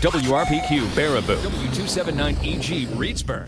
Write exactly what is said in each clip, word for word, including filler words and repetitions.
W R P Q Baraboo, W two seventy-nine E G Reedsburg.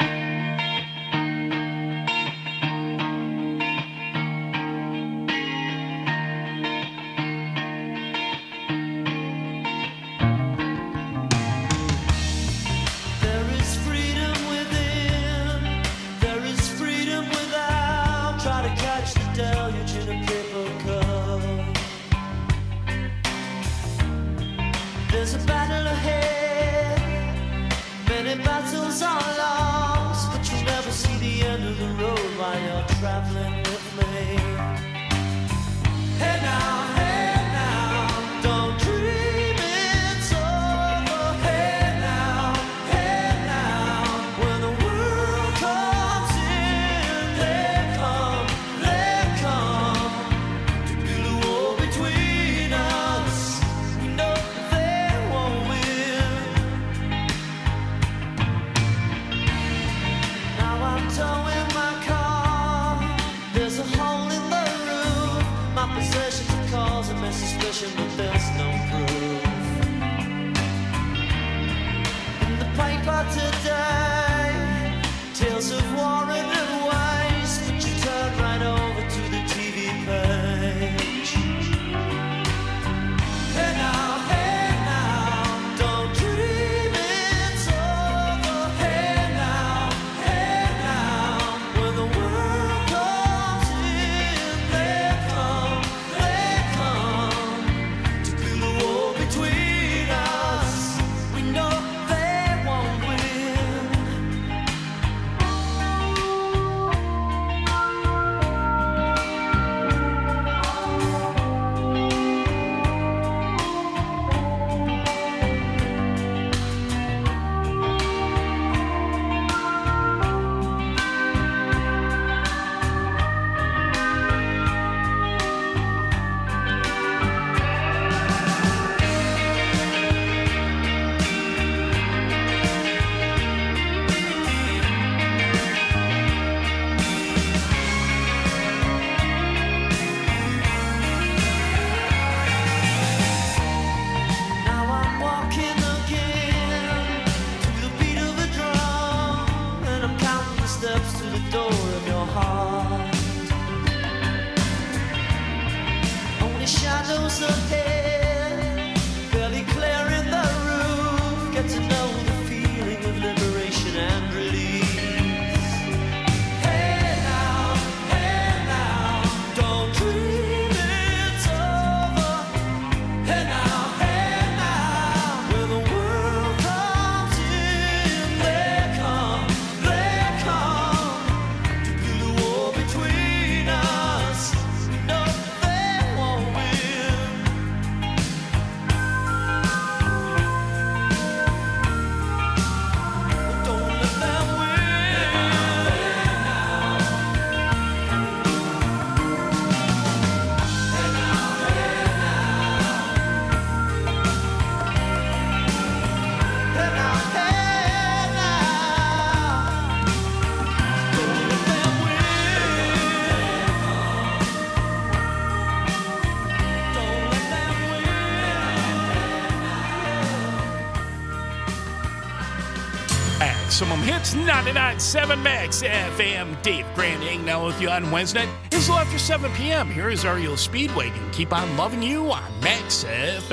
Maximum Hits ninety-nine point seven Max F M. Dave Grant hanging now with you on Wednesday. It's a little after seven p.m. Here is R E O Speedwagon. Keep on loving you on Max F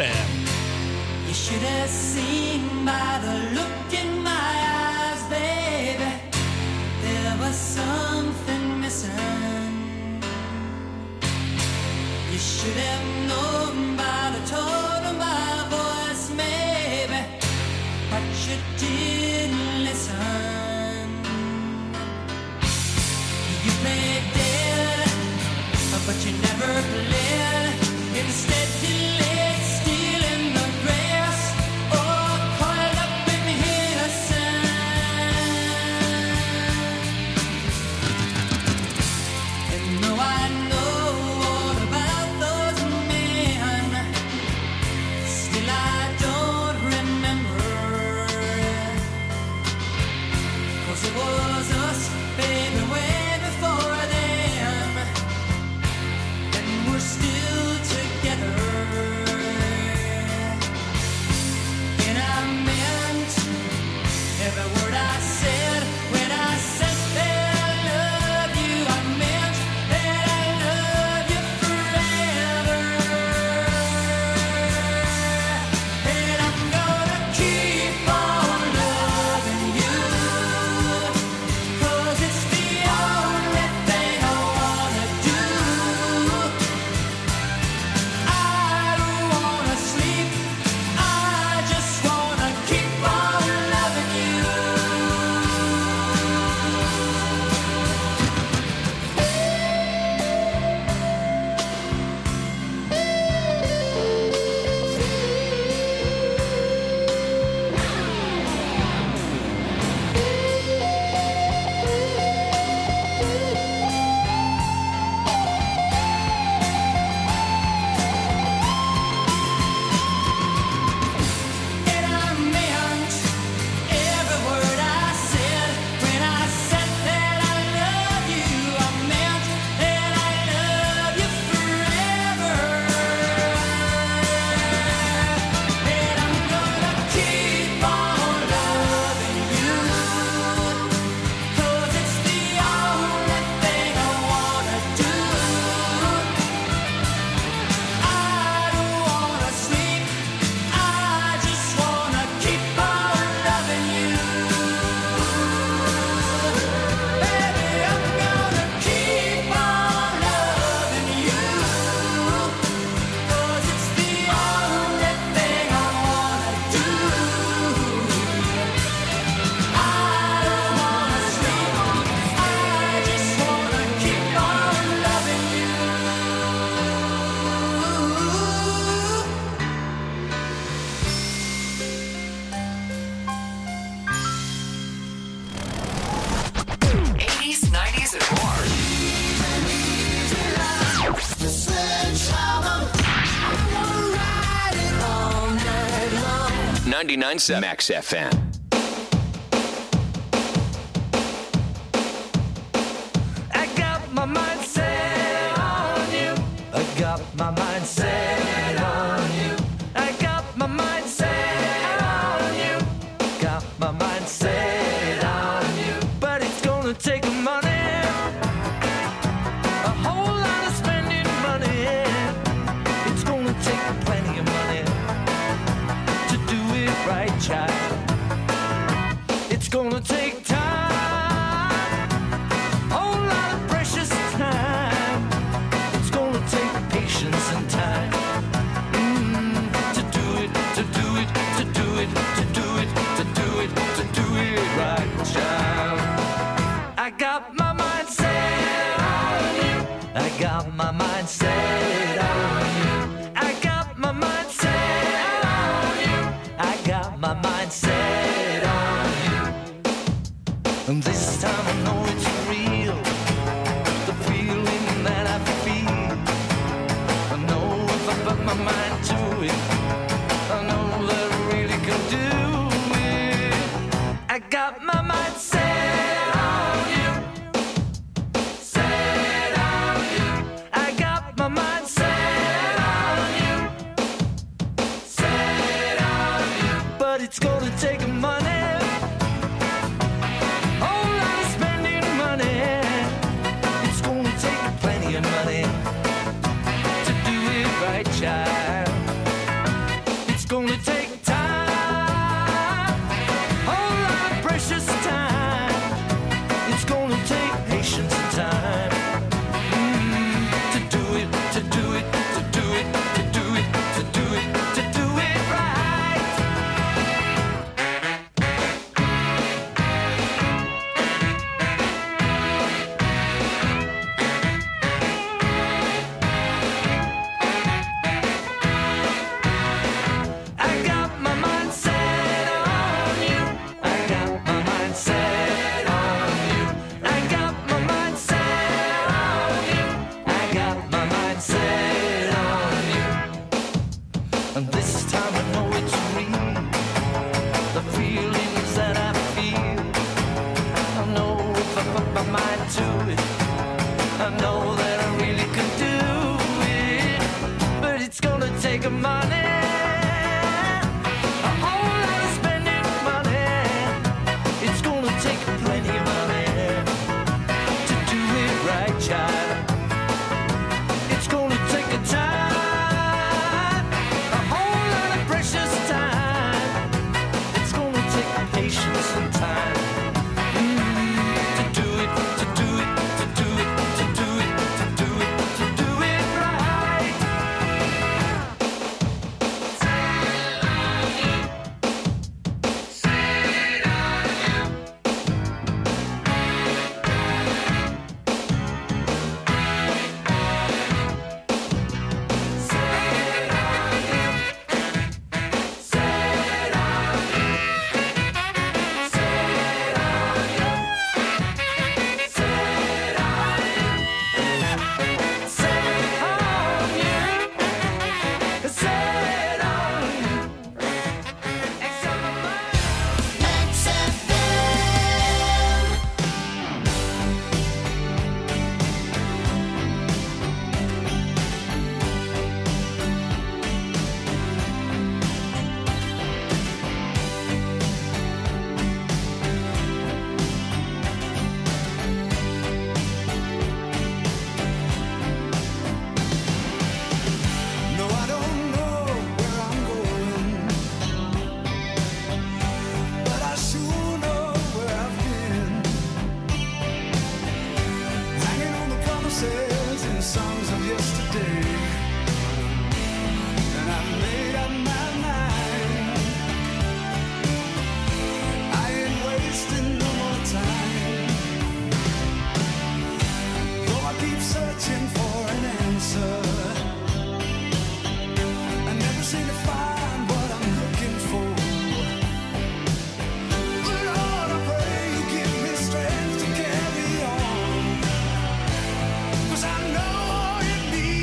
M. You should have seen by the look in my eyes, baby. There was something missing. You should have known by the tone of my voice, maybe. But you didn't listen. You played dead, but you never played. Instead you laid still in the grass, or coiled up in his ninety-nine point seven Max F M. I got my mind set on you. I got my mind set on you. I got my mind set on you. Got my mind set on you. But it's gonna take money, a whole lot of spending money. It's gonna take plenty of money to do it right, child. It's gonna take time, whole lot of precious time. It's gonna take patience and time mm, to do it, to do it, to do it, to do it, to do it, to do it right, child. I got my mind set on you. I got my mind set on you. I got my mind set on you. I got my mind set on you. And this time I know it's real, the feeling that I feel. I know if I put my mind to it, I know that I really can do it. I got my mind set on you, set on you. I got my mind set on you, set on you. But it's gonna take money, whole lot of spending money. It's gonna take plenty of money to do it right, child. It's gonna take time, whole lot of precious time. It's gonna take patience and time mm, to do it, to do it, to do it, to do it, to do it, to do it right. I got my mind set on you. I got my mind set on you. I got my mind set on you. I got my mind set on you. And this time I know it's real, the feelings that I feel. I know if I put my mind to it, I know that I really can do it. But it's gonna take money, a whole lot of spending money. It's gonna take plenty of money to do it right, child. It's gonna take a time, a whole lot of precious time. It's gonna take patience and time mm, to do it, to do it, to do it, to do it, to do it, to do it right. No, I don't know where I'm going, but I sure know where I've been. Hanging on the promises and songs of yesterday, and I made up my mind. I ain't wasting no more time. Though I keep searching for an answer, I never seem to find what I'm looking for. Lord, I pray you give me strength to carry on, 'cause I know all it needs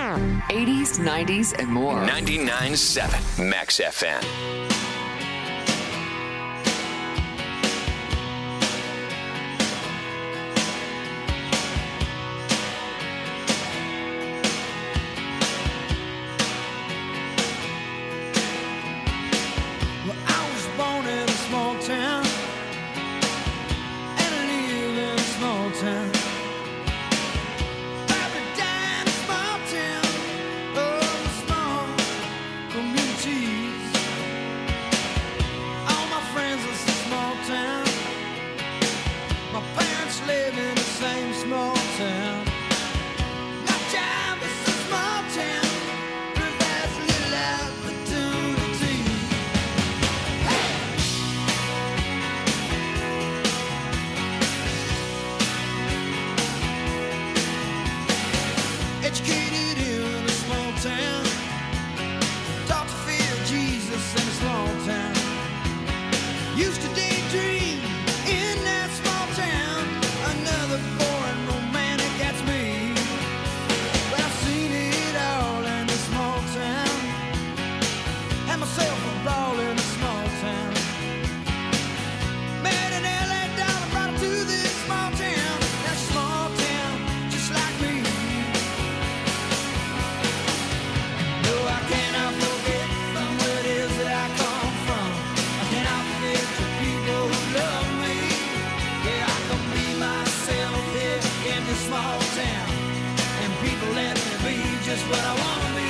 eighties, nineties, and more. ninety-nine point seven Max F M. Well, I was born in a small town, and I live in a small town. Every day in a small town, oh, small communities. All my friends live in a small town. My parents live in the same small town. My job is a small town, but there's little opportunity. Educated in a small town, taught to fear Jesus in a small town. Used to daydream in that small town. Another boring romantic, that's me. But I've seen it all in a small town. Had myself a ball in a small town. Met an L A dollar, brought her to this small town. That small town, just like me. No, I cannot forget from where it is that I come from. I cannot forget the people who love me. Yeah, I can be myself here in this small town, and people let me be just what I want to be.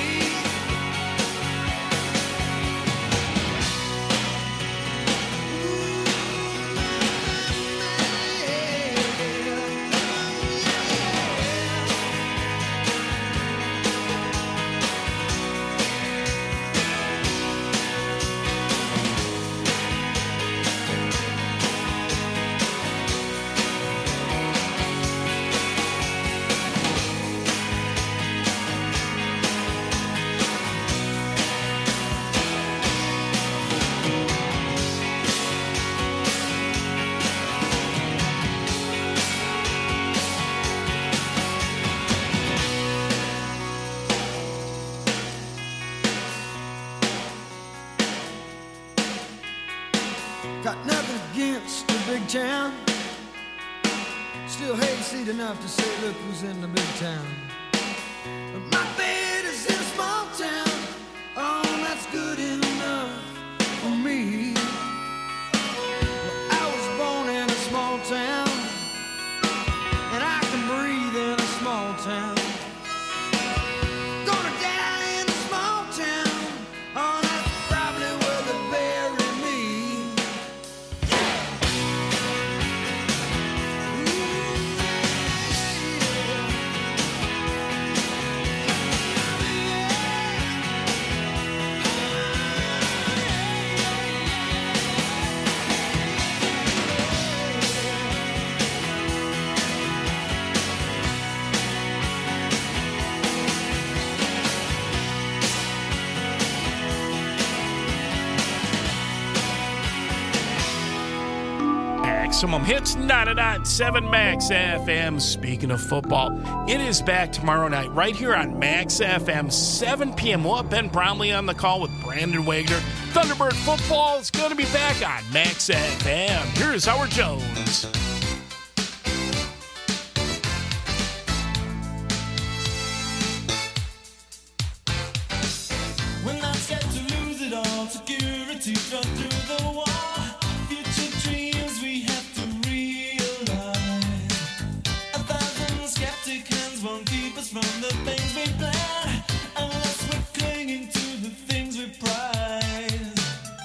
Got nothing against the big town. Still hayseed enough to say, look who's in the big town. But my bed is in a small town. Oh, that's good enough for me. Well, I was born in a small town, and I can breathe in a small town. Gonna die in a small town. Oh, that's probably where they bury me. Maximum Hits, ninety-nine point seven Max F M. Speaking of football, it is back tomorrow night right here on Max F M, seven p.m. We'll have Ben Bromley on the call with Brandon Wagner. Thunderbird football is going to be back on Max F M. Here's Howard Jones. We're not scared to lose it all. Security thrown through the wall. Future dreams we have to realize. A thousand skeptic hands won't keep us from the things we plan, unless we're clinging to the things we prize.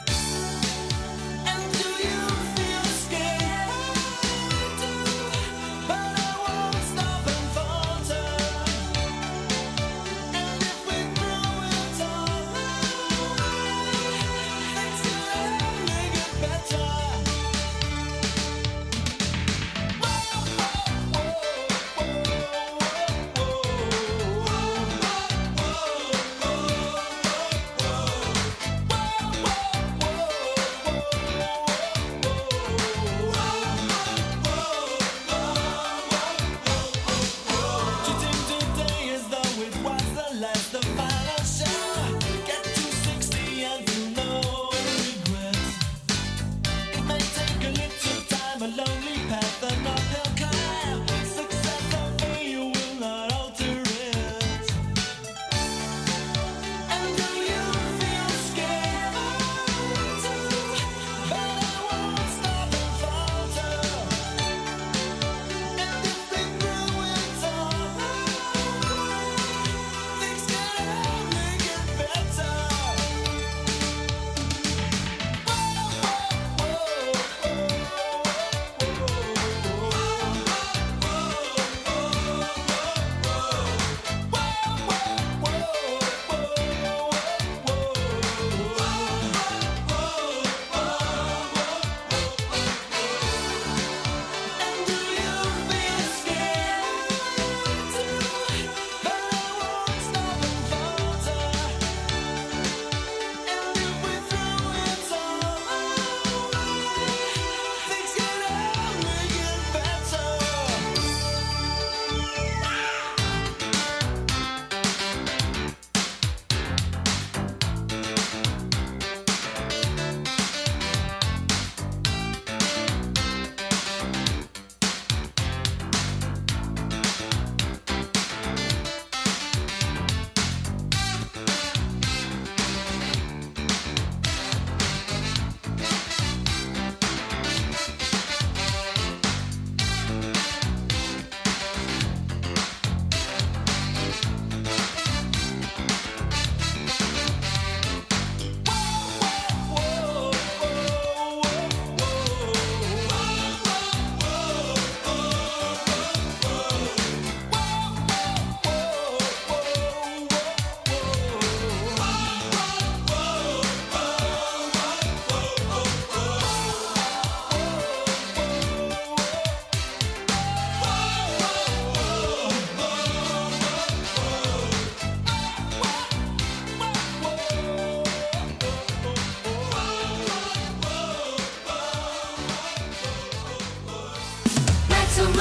And do you feel scared? But I won't stop and falter. And if we throw it all, things will only get better. Whoa, whoa, whoa, whoa, whoa, whoa.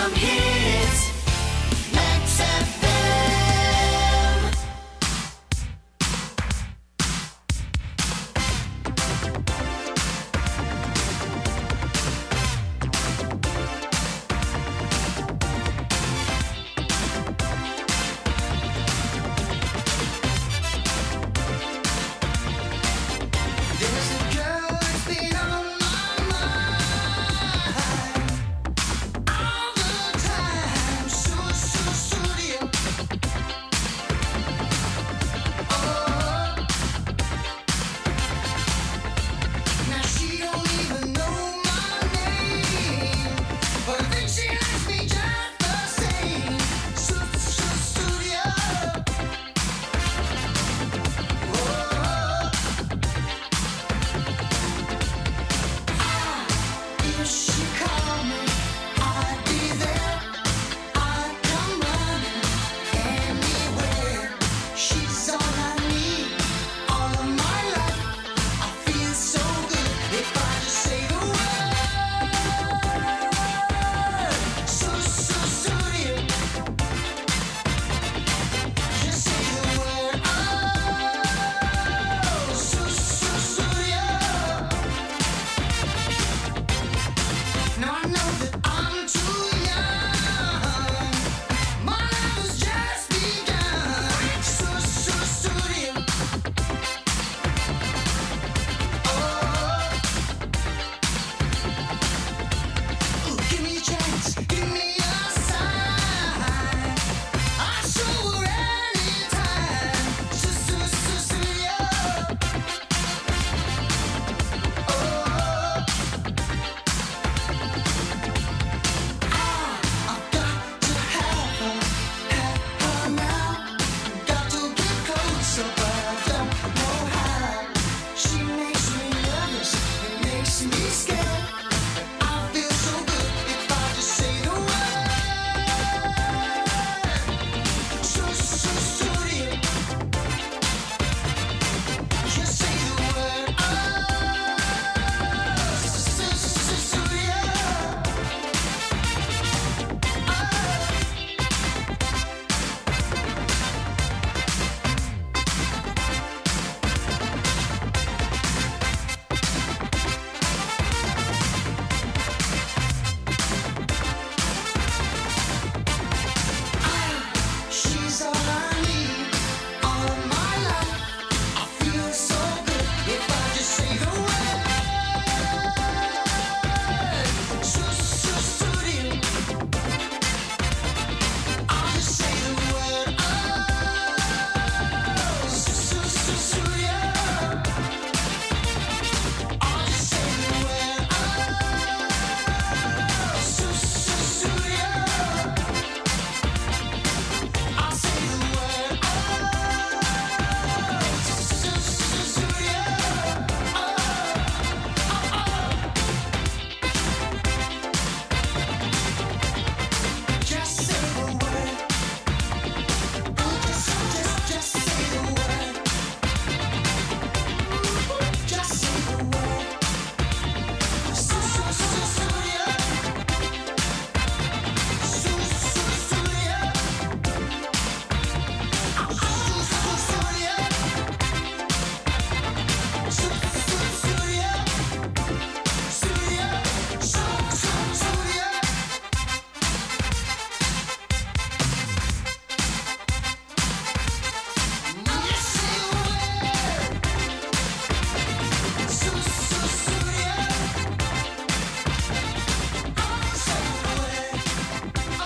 some hits. Max F M. There's a girl that's been on my mind all the time. So, so, so dear. Oh, now she don't even know my name, but I think she likes me just the same. So, so, so dear. Oh. If she called me, I'd be there. I'd come running anywhere. She's all I need, all of my life. I feel so good if I just say the word. So, so, so dear. Just say the word. Oh, so, so, so dear. Now I know that I'm too young. My life has just begun. So, so, so dear. Oh, ooh, give me a chance, give me a sign. I'll show her anytime. So, so, so, so dear. Oh. I've got to have her, have her now. Got to get closer, but I don't know how. She makes me nervous, it makes me scared. I feel so good if I just say the word. So, so, so dear. Just say the word. Oh, so, so, so, so dear. She's all I need, all of my life. I feel so good if I just say the word. So, so, so dear. I'll just say the word. Oh, so, so, so, so dear. I'll just say the word. Oh, so, so, so dear. I'll say the word. Oh, so, so, so dear. Oh, oh, oh. Just say the word. Oh, just, just, just say the word. Just say the word. So, so, so, so dear. So, so, so dear. Oh, so, so, so dear. So, so, so dear. So, dear. So, so, so dear. Just say the word. So, so, so dear. Oh, say the word. Oh,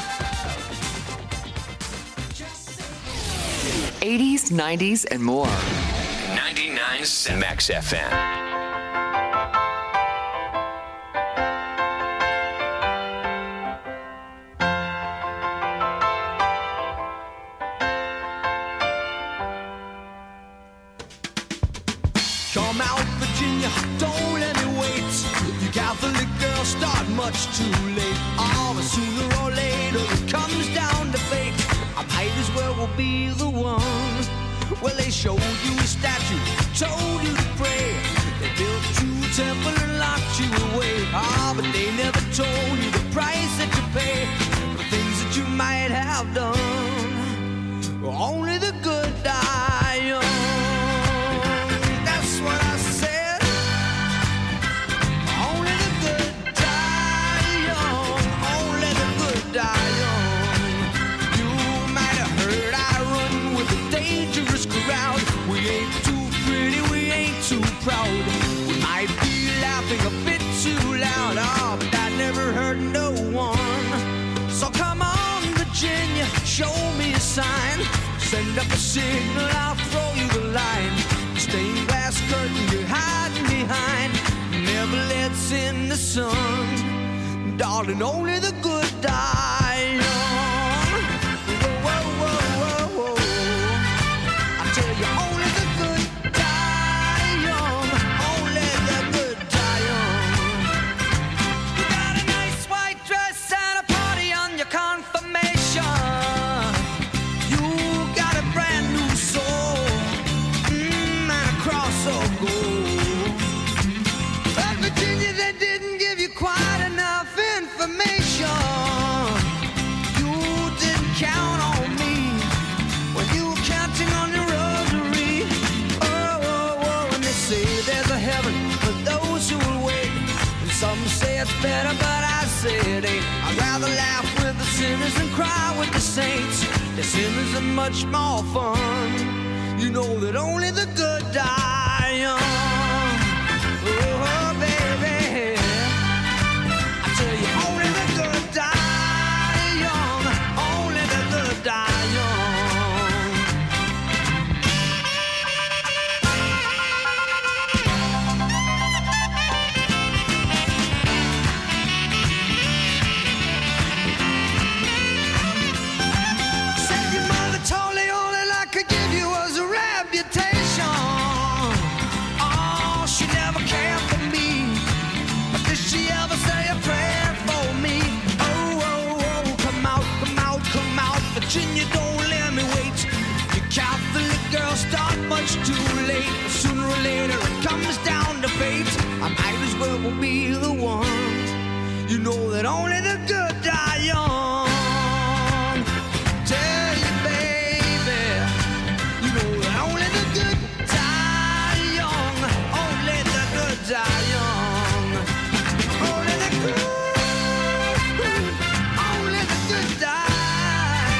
just say the word. eighties, nineties, and more. ninety-nine point seven Max F M. Come out, Virginia, don't let me wait. You Catholic girls start much too late. Oh, but sooner or later it comes down to fate. I might as well will be the one. Well, they showed you a statue, told you to pray. They built you a temple and locked you away. Ah, but they never told you the price that you pay for things that you might have done. Only the good die young. That's what I said. Only the good die young. Only the good die young. You might have heard I run with a dangerous crowd. We ain't too pretty, we ain't too proud. We might be laughing a bit too loud, oh, but I never hurt no one. So come on, Virginia, show me a sign. Send up a signal, I'll throw you the line. Stained glass curtain you're hiding behind never lets in the sun. Darling, only the good die young. Whoa, whoa, whoa, whoa, whoa. I tell you, only the good die young. Only the good die young. You got a nice white dress and a party on your confirmation. You got a brand new soul, mm, and a cross of gold. But Virginia, they didn't give you quite enough information. You didn't count on me when you were counting on your rosary. Oh, oh, oh, and they say there's a heaven for those who will wait. And some say it's better, but I say it ain't. I'd rather laugh with the sinners than cry with the saints. The sinners are much more fun. You know that only the good die young. Oh, baby, I tell you, only the good die young. Only the good die young. Said your mother told me all that I could give you was a reputation. Oh, she never cared for me, but did she ever say a prayer for me? Oh, oh, oh, come out, come out, come out, Virginia, don't let me wait. You Catholic girls start much too late. Sooner or later it comes down to fate. I might as well be the one. You know that only the good die young. Tell you, baby, you know that only the good die young. Only the good die young. Only the good, only the good die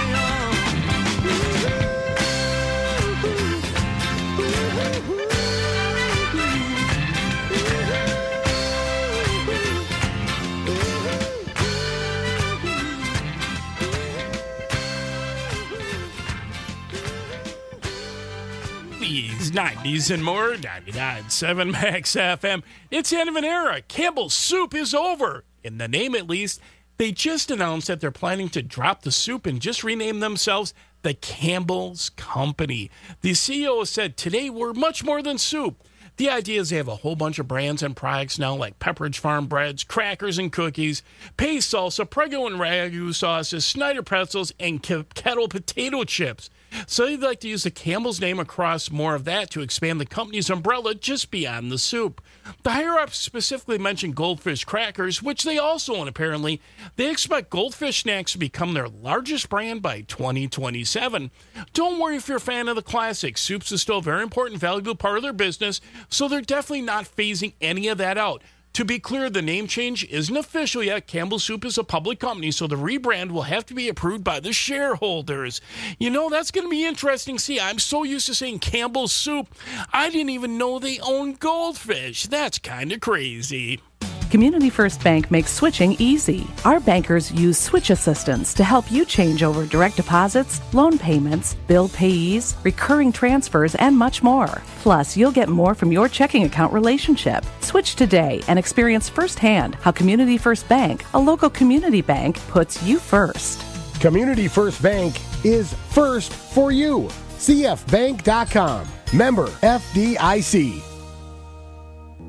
These nineties and more, ninety-nine point seven Max F M. It's the end of an era. Campbell's Soup is over. In the name, at least. They just announced that they're planning to drop the soup and just rename themselves the Campbell's Company. The C E O said, today we're much more than soup. The idea is they have a whole bunch of brands and products now, like Pepperidge Farm breads, crackers and cookies, Pace salsa, Prego and Ragu sauces, Snyder pretzels, and Ke- Kettle potato chips. So they'd like to use the Campbell's name across more of that to expand the company's umbrella just beyond the soup. The higher-ups specifically mentioned Goldfish crackers, which they also own apparently. They expect Goldfish snacks to become their largest brand by twenty twenty-seven. Don't worry if you're a fan of the classics. Soups is still a very important, valuable part of their business, so they're definitely not phasing any of that out. To be clear, the name change isn't official yet. Campbell's Soup is a public company, so the rebrand will have to be approved by the shareholders. You know, that's going to be interesting. See, I'm so used to saying Campbell's Soup, I didn't even know they own Goldfish. That's kind of crazy. Community First Bank makes switching easy. Our bankers use switch assistance to help you change over direct deposits, loan payments, bill payees, recurring transfers, and much more. Plus, you'll get more from your checking account relationship. Switch today and experience firsthand how Community First Bank, a local community bank, puts you first. Community First Bank is first for you. C F bank dot com. Member F D I C.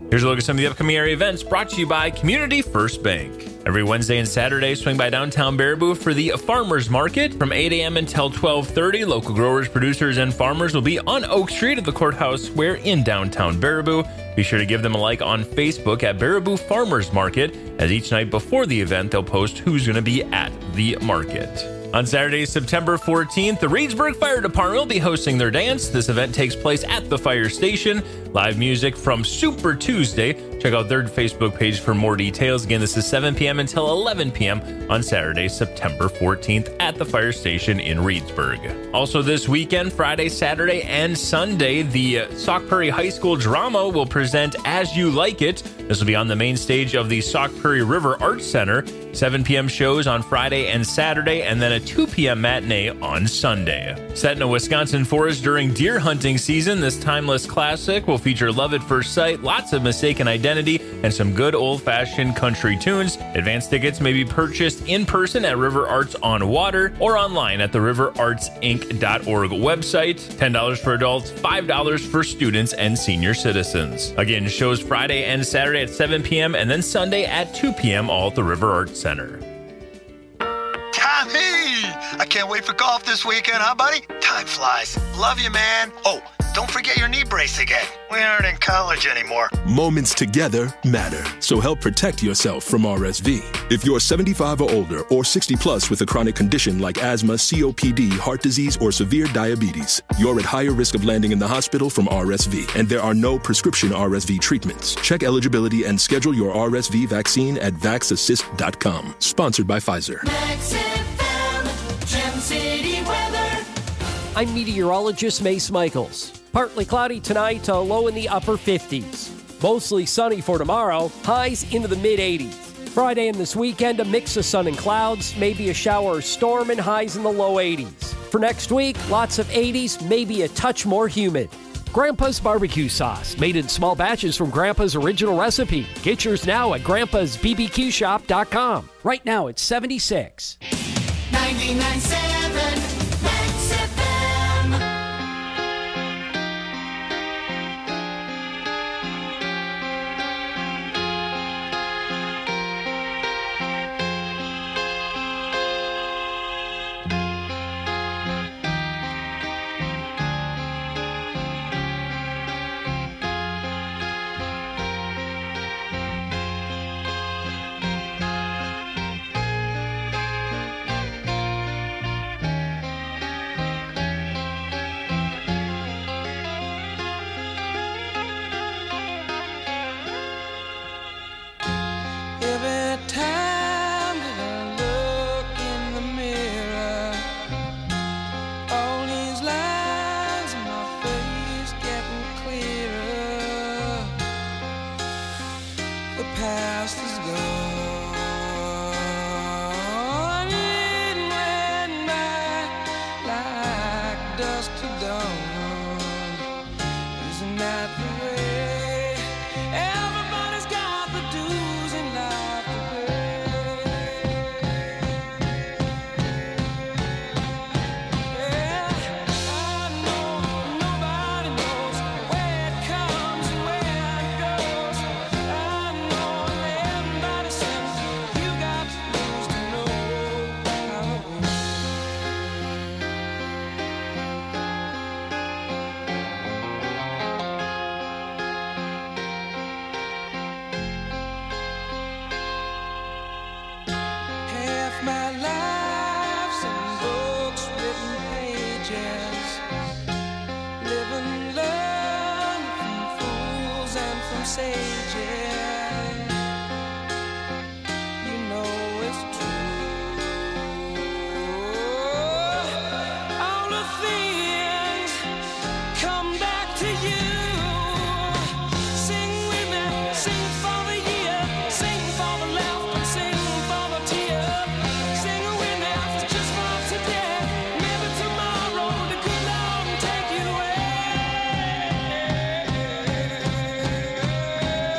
Here's a look at some of the upcoming area events brought to you by Community First Bank. Every Wednesday and Saturday, swing by downtown Baraboo for the Farmers Market. From eight a.m. until twelve thirty, local growers, producers, and farmers will be on Oak Street at the Courthouse Square in downtown Baraboo. Be sure to give them a like on Facebook at Baraboo Farmers Market, as each night before the event, they'll post who's going to be at the market. On Saturday, September fourteenth, the Reedsburg Fire Department will be hosting their dance. This event takes place at the fire station. Live music from Super Tuesday. Check out their Facebook page for more details. Again, this is seven p.m. until eleven p.m. on Saturday, September fourteenth at the fire station in Reedsburg. Also this weekend, Friday, Saturday, and Sunday, the uh, Sauk Prairie High School Drama will present As You Like It. This will be on the main stage of the Sauk Prairie River Arts Center. seven p.m. shows on Friday and Saturday, and then a two p.m. matinee on Sunday. Set in a Wisconsin forest during deer hunting season, this timeless classic will feature Love at First Sight, lots of Mistaken Identity, and some good old-fashioned country tunes. Advance tickets may be purchased in person at River Arts on Water or online at the river arts inc dot org website. ten dollars for adults, five dollars for students and senior citizens. Again, shows Friday and Saturday at seven p.m. and then Sunday at two p.m. all at the River Arts Center. Tommy! I can't wait for golf this weekend, huh, buddy? Time flies. Love you, man. Oh, don't forget your knee brace again. We aren't in college anymore. Moments together matter, so help protect yourself from R S V. If you're seventy-five or older or sixty plus with a chronic condition like asthma, C O P D, heart disease, or severe diabetes, you're at higher risk of landing in the hospital from R S V, and there are no prescription R S V treatments. Check eligibility and schedule your R S V vaccine at vax assist dot com. Sponsored by Pfizer. Gem City weather. I'm meteorologist Mace Michaels. Partly cloudy tonight, a low in the upper fifties. Mostly sunny for tomorrow, highs into the mid eighties. Friday and this weekend, a mix of sun and clouds, maybe a shower or storm, and highs in the low eighties. For next week, lots of eighties, maybe a touch more humid. Grandpa's Barbecue Sauce, made in small batches from Grandpa's original recipe. Get yours now at grandpas b b q shop dot com. Right now, it's seventy-six. ninety-nine point seven Max F M. Every time that I look in the mirror, all these lines in my face getting clearer. The past is gone, it went by like dust to dawn. Isn't that the way? Everybody's got the dues in life to pay. Yeah, I know nobody knows where it comes and where it goes. I know everybody says you got to lose to know how it Half my life's in books, written pages, living, learn from fools and from sages. You know it's true. All the things come back to you. Sing with me, sing for the year, sing for the laughter, sing for the tear. Sing with me, just for today. Maybe tomorrow the good Lord will take you away.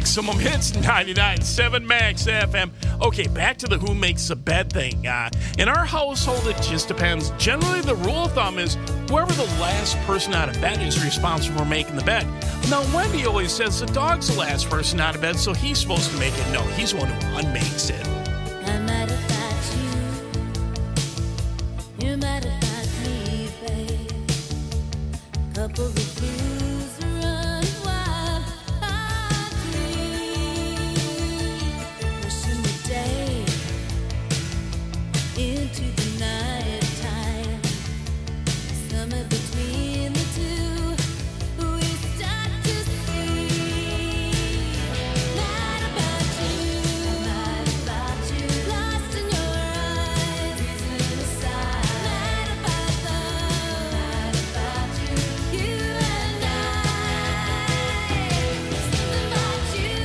Maximum Hits, ninety-nine point seven Max F M. Okay, back to the who makes the bed thing. Uh, in our household, it just depends. Generally, the rule of thumb is whoever the last person out of bed is responsible for making the bed. Now, Wendy always says the dog's the last person out of bed, so he's supposed to make it. No, he's the one who unmakes it. I'm mad about you. You're mad about me, babe. Couple of blues run wild. I dream. Pushing the day into the night time. Somewhere between the two, we start to see. Mad about you. Mad about you. Lost in your eyes. Reason aside. Mad about love. Mad about you. You and I. Something about you.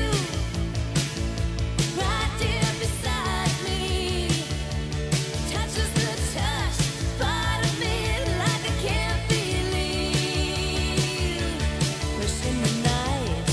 Right here beside me. Touches the touch. Part of me like I can't believe. Pushing the night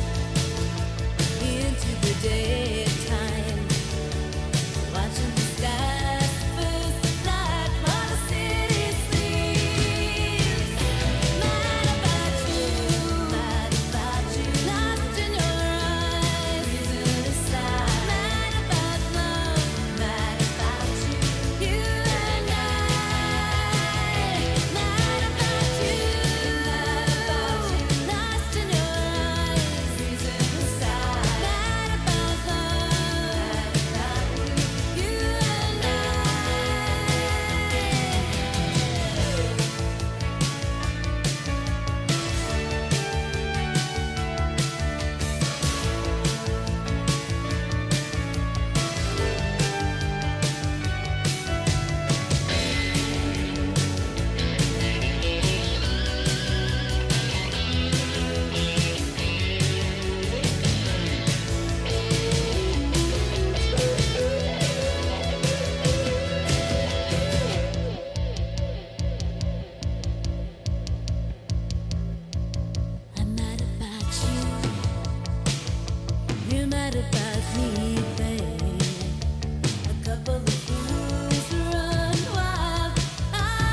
into the daytime. Watching the skies first light while the city sleeps. Mad about you. Mad about you. Lost in your eyes. Reason aside. Mad about love. Mad about you. You and I. Mad about you. Mad about you. Lost in your eyes. Reason aside. Mad about love. Mad about you. You and I. I'm mad about you. You're mad about me, babe. A couple of fools run wild. I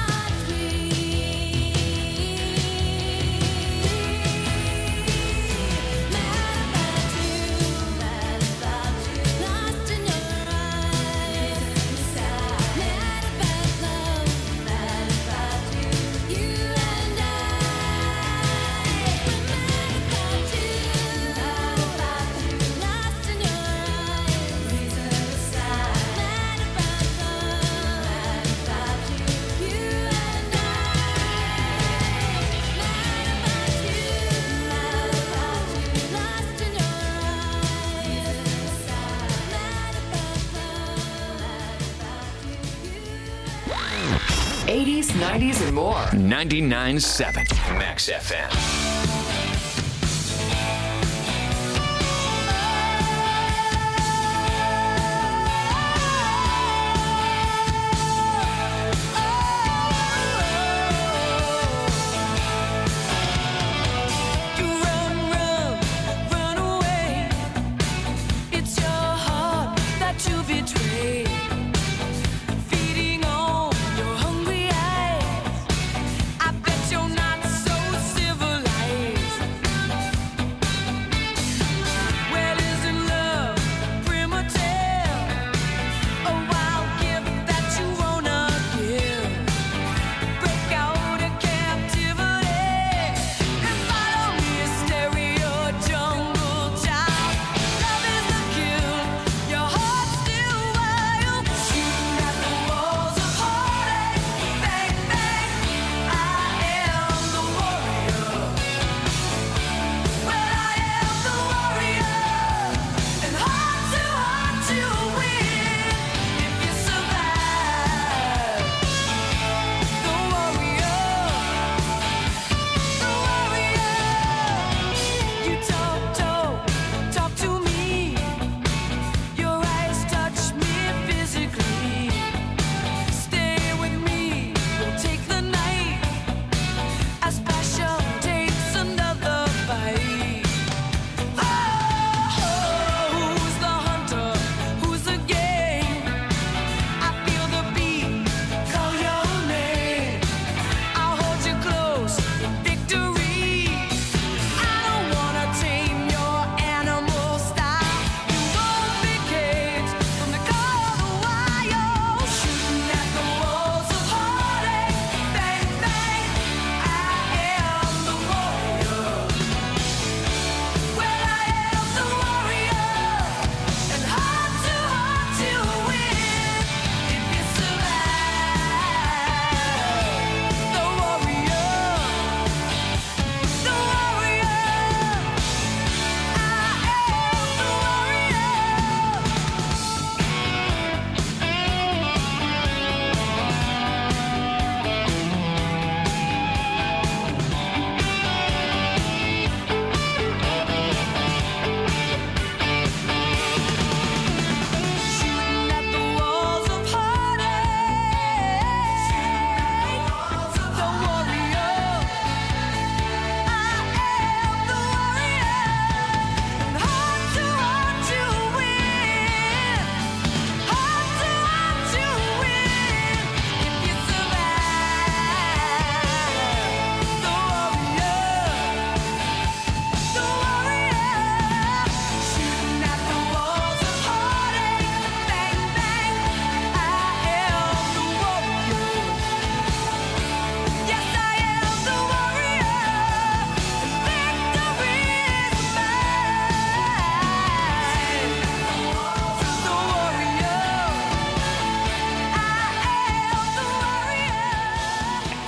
dream. Mad about you. Mad about you. Lost in your eyes. Mad about love. Mad about you. You and I. We're mad about you. Mad about you. Lost in your eyes. Reason aside. Mad about love. Mad about you. You and I. Mad about you. Mad about you. Lost in your eyes. Mad about love. eighties, nineties, and more. ninety-nine point seven Max F M. You run, run, run away. It's your heart that you betray. Feeding on your hungry eyes. I bet you're not so civilized.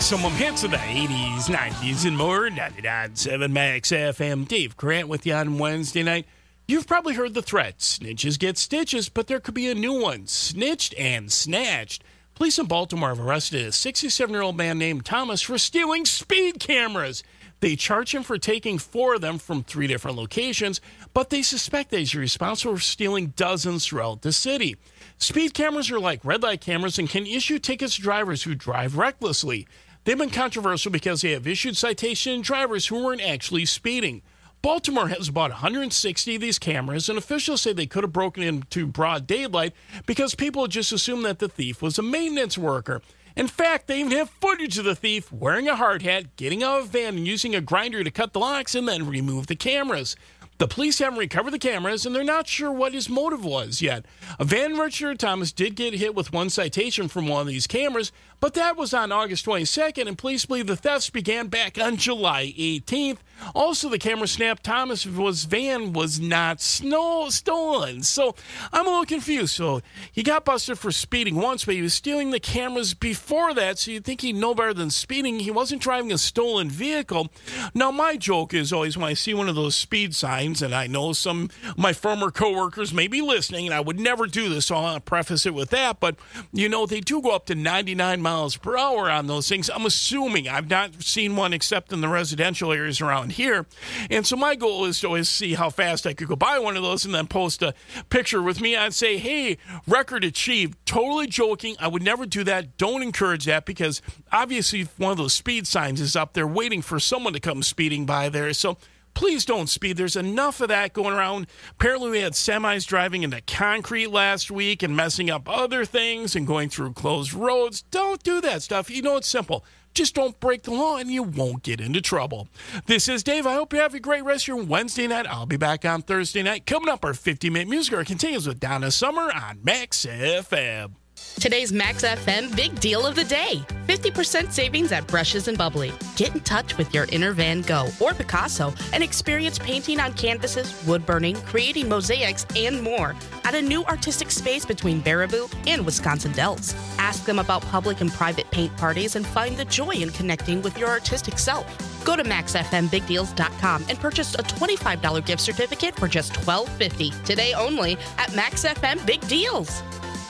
Maximum hits of the eighties, nineties, and more. ninety-nine point seven Max F M. Dave Grant with you on Wednesday night. You've probably heard the threat, snitches get stitches, but there could be a new one, snitched and snatched. Police in Baltimore have arrested a sixty-seven-year-old man named Thomas for stealing speed cameras. They charge him for taking four of them from three different locations, but they suspect that he's responsible for stealing dozens throughout the city. Speed cameras are like red light cameras and can issue tickets to drivers who drive recklessly. They've been controversial because they have issued citations to drivers who weren't actually speeding. Baltimore has about one hundred sixty of these cameras, and officials say they could have broken into broad daylight because people just assumed that the thief was a maintenance worker. In fact, they even have footage of the thief wearing a hard hat, getting out of a van and using a grinder to cut the locks and then remove the cameras. The police haven't recovered the cameras, and they're not sure what his motive was yet. A van Richard Thomas did get hit with one citation from one of these cameras, but that was on August twenty-second, and police believe the thefts began back on July eighteenth. Also, the camera snapped Thomas's van was not snow stolen. So I'm a little confused. So he got busted for speeding once, but he was stealing the cameras before that, so you'd think he'd know better than speeding. He wasn't driving a stolen vehicle. Now, my joke is always when I see one of those speed signs, and I know some of my former coworkers may be listening, and I would never do this, so I want to preface it with that, but, you know, they do go up to ninety-nine miles per hour on those things. I'm assuming. I've not seen one except in the residential areas around here, and so my goal is to always see how fast I could go by one of those and then post a picture with me. I'd say, hey, record achieved. Totally joking. I would never do that. Don't encourage that, because obviously one of those speed signs is up there waiting for someone to come speeding by there, so please don't speed. There's enough of that going around. Apparently, we had semis driving into concrete last week and messing up other things and going through closed roads. Don't do that stuff. You know, it's simple. Just don't break the law and you won't get into trouble. This is Dave. I hope you have a great rest of your Wednesday night. I'll be back on Thursday night. Coming up, our fifty-minute music hour continues with Donna Summer on Max F M. Today's Max F M big deal of the day. fifty percent savings at Brushes and Bubbly. Get in touch with your inner Van Gogh or Picasso and experience painting on canvases, wood burning, creating mosaics, and more at a new artistic space between Baraboo and Wisconsin Dells. Ask them about public and private paint parties and find the joy in connecting with your artistic self. Go to max f m big deals dot com and purchase a twenty-five dollars gift certificate for just twelve fifty today only at Max F M Big Deals.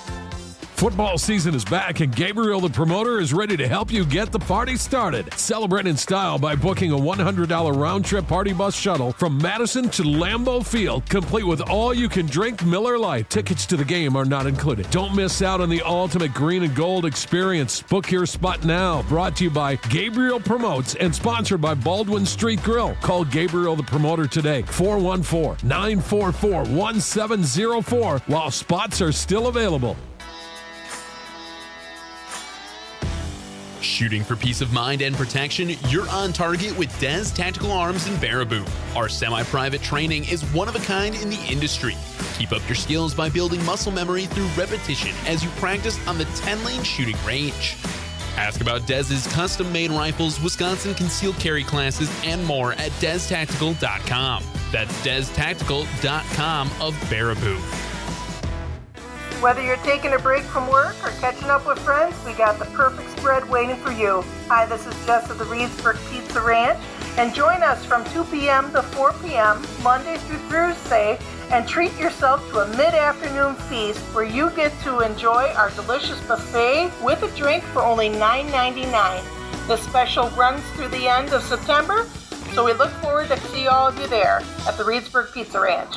Football season is back, and Gabriel the Promoter is ready to help you get the party started. Celebrate in style by booking a one hundred dollars round-trip party bus shuttle from Madison to Lambeau Field, complete with all-you-can-drink Miller Lite. Tickets to the game are not included. Don't miss out on the ultimate green and gold experience. Book your spot now. Brought to you by Gabriel Promotes and sponsored by Baldwin Street Grill. Call Gabriel the Promoter today, four one four, nine four four, one seven zero four, while spots are still available. Shooting for peace of mind and protection, you're on target with Des Tactical Arms in Baraboo. Our semi-private training is one of a kind in the industry. Keep up your skills by building muscle memory through repetition as you practice on the ten-lane shooting range. Ask about Dez's custom-made rifles, Wisconsin concealed carry classes, and more at des tactical dot com. That's des tactical dot com of Baraboo. Whether you're taking a break from work or catching up with friends, we got the perfect spread waiting for you. Hi, this is Jess of the Reedsburg Pizza Ranch, and join us from two p.m. to four p.m. Monday through Thursday, and treat yourself to a mid-afternoon feast where you get to enjoy our delicious buffet with a drink for only nine ninety-nine. This special runs through the end of September, so we look forward to see all of you there at the Reedsburg Pizza Ranch.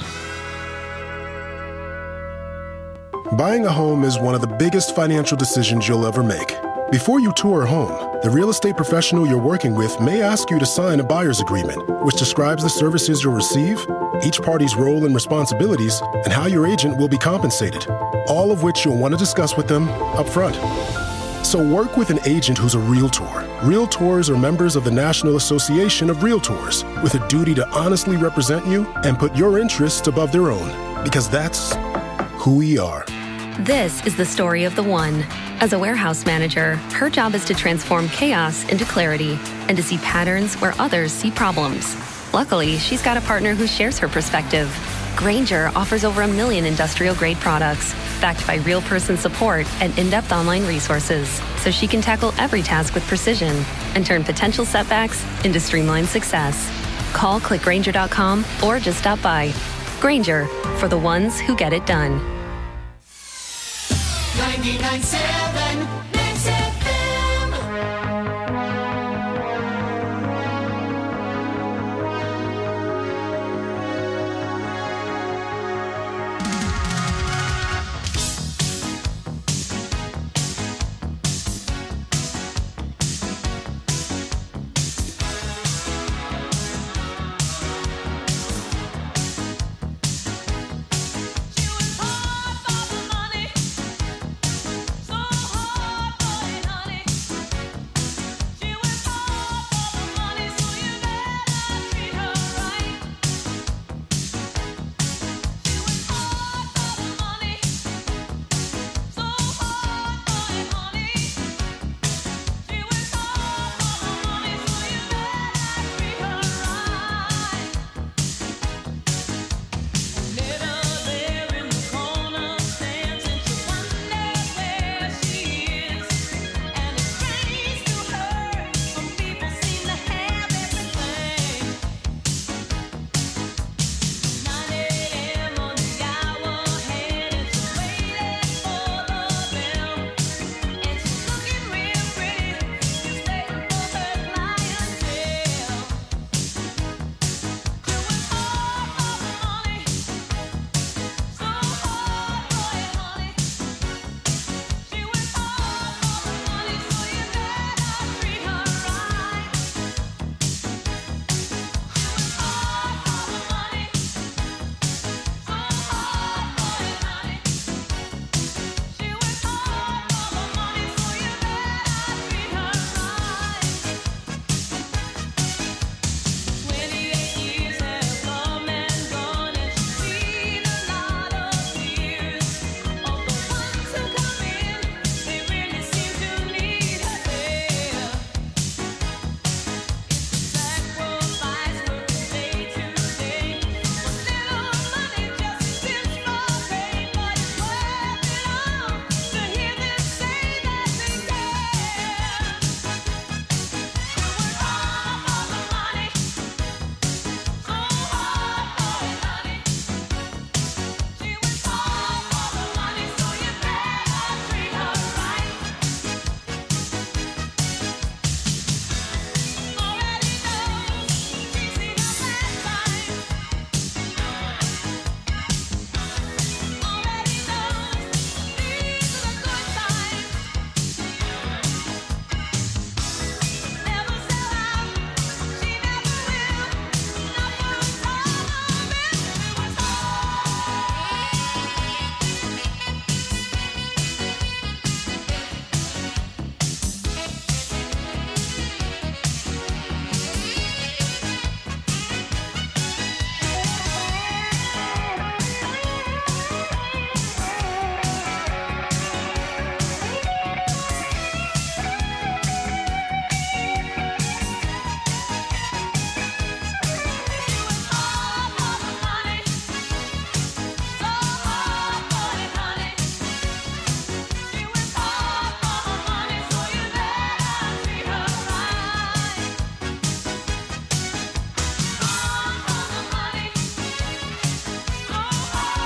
Buying a home is one of the biggest financial decisions you'll ever make. Before you tour a home, the real estate professional you're working with may ask you to sign a buyer's agreement, which describes the services you'll receive, each party's role and responsibilities, and how your agent will be compensated, all of which you'll want to discuss with them up front. So work with an agent who's a Realtor. Realtors are members of the National Association of Realtors with a duty to honestly represent you and put your interests above their own, because that's who we are. This is the story of the one. As a warehouse manager, her job is to transform chaos into clarity and to see patterns where others see problems. Luckily, she's got a partner who shares her perspective. Grainger offers over a million industrial-grade products, backed by real-person support and in-depth online resources. so she can tackle every task with precision and turn potential setbacks into streamlined success. Call click Grainger dot com or just stop by. Grainger, for the ones who get it done. ninety-nine point seven